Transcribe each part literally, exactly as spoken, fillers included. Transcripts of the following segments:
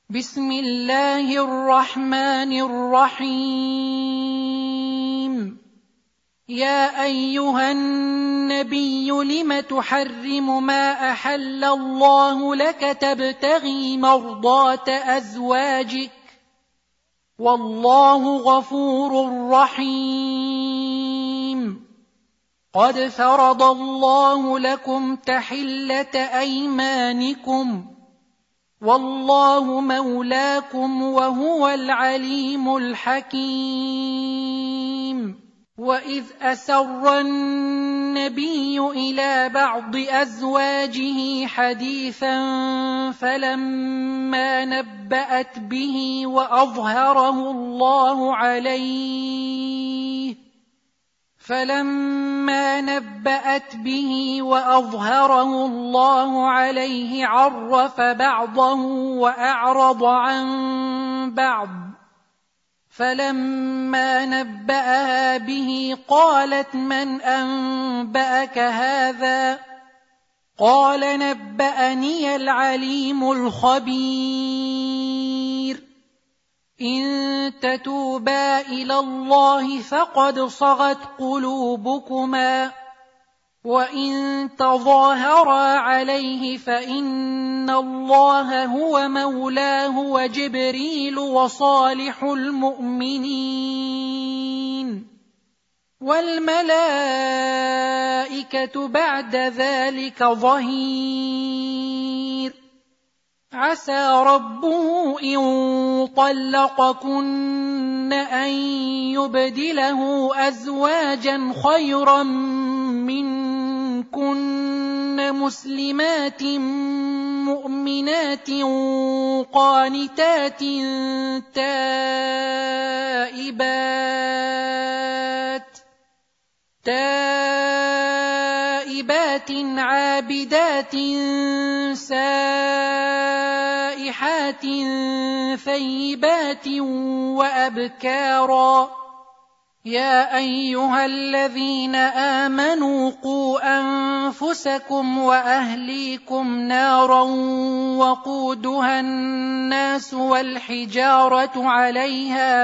بسم الله الرحمن الرحيم. يا أيها النبي لم تحرم ما أحل الله لك تبتغي مرضات أزواجك والله غفور رحيم. قد فرض الله لكم تحلة أيمانكم والله مولاكم وهو العليم الحكيم. وإذ أسر النبي إلى بعض أزواجه حديثا فلما نبأت به وأظهره الله عليه فلما نبأت به وأظهره الله عليه عرف بعضه وأعرض عن بعض، فلما نبأها به قالت من أنبأك هذا؟ قال نبأني العليم الخبير. إن تتوبا إلى الله فقد صغت قلوبكما وإن تظاهرا عليه فإن الله هو مولاه وجبريل وصالح المؤمنين والملائكة بعد ذلك ظهير. عسى ربه إن طلقكن أن يبدله أزواجا خيرا منكن مسلمات مؤمنات قانتات تائبات تائبات عابدات سائحات ثيبات وأبكارا. يا أيها الذين آمنوا قوا أنفسكم وأهليكم نارا وقودها الناس والحجارة عليها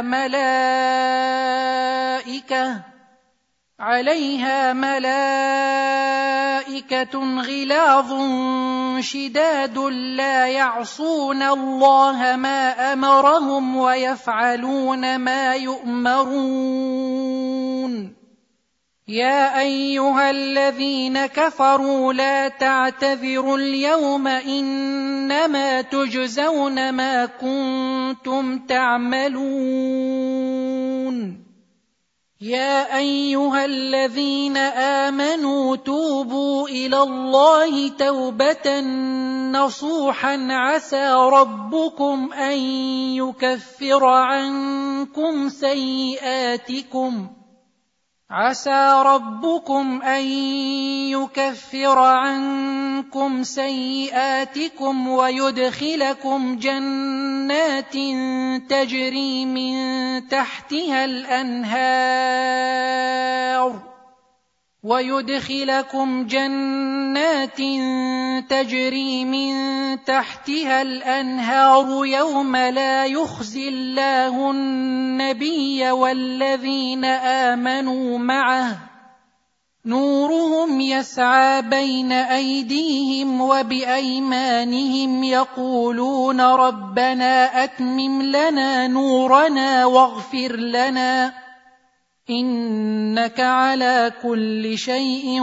ملائكة عليها ملائكة غلاظ شداد لا يعصون الله ما أمرهم ويفعلون ما يؤمرون. يا أيها الذين كفروا لا تعتذروا اليوم إنما تجزون ما كنتم تعملون. يا أيها الذين آمنوا توبوا إلى الله توبة نصوحا عسى ربكم أن يكفر عنكم سيئاتكم عسى ربكم أن يكفر عنكم سيئاتكم ويدخلكم جنات تجري من تحتها الأنهار ويدخلكم جنات تجري من تحتها الأنهار يوم لا يخزي الله النبي والذين آمنوا معه نورهم يسعى بين أيديهم وبأيمانهم يقولون ربنا أتمم لنا نورنا واغفر لنا إنك على كل شيء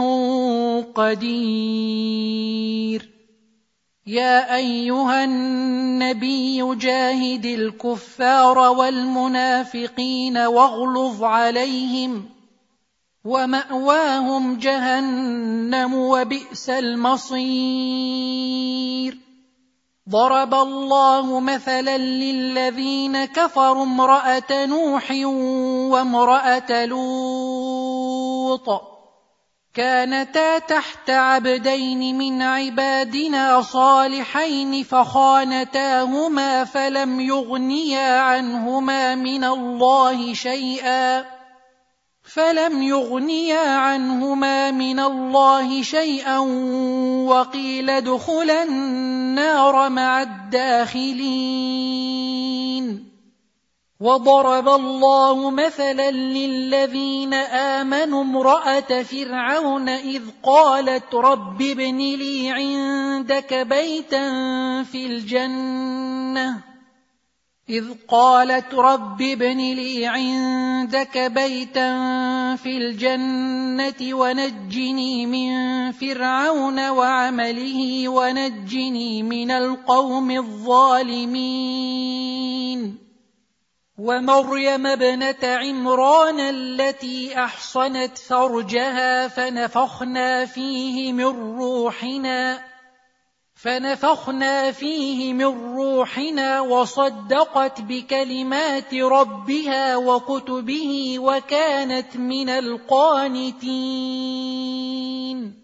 قدير. يا أيها النبي جاهد الكفار والمنافقين واغلظ عليهم ومأواهم جهنم وبئس المصير. ضرب الله مثلا للذين كفروا امرأة نوح وامرأة لوط كانتا تحت عبدين من عبادنا صالحين فخانتاهما فلم يغنيا عنهما من الله شيئا فلم يغنيا عنهما من الله شيئا وقيل ادخلا النار مع الداخلين. وضرب الله مثلا للذين آمنوا امرأة فرعون إذ قالت رب ابن لي عندك بيتا في الجنة إذ قالت رب ابن لي عندك بيتا في الجنة ونجني من فرعون وعمله ونجني من القوم الظالمين. ومريم ابنة عمران التي أحصنت فرجها فنفخنا فيه من روحنا فنفخنا فيه من روحنا وصدقت بكلمات ربها وكتبه وكانت من القانتين.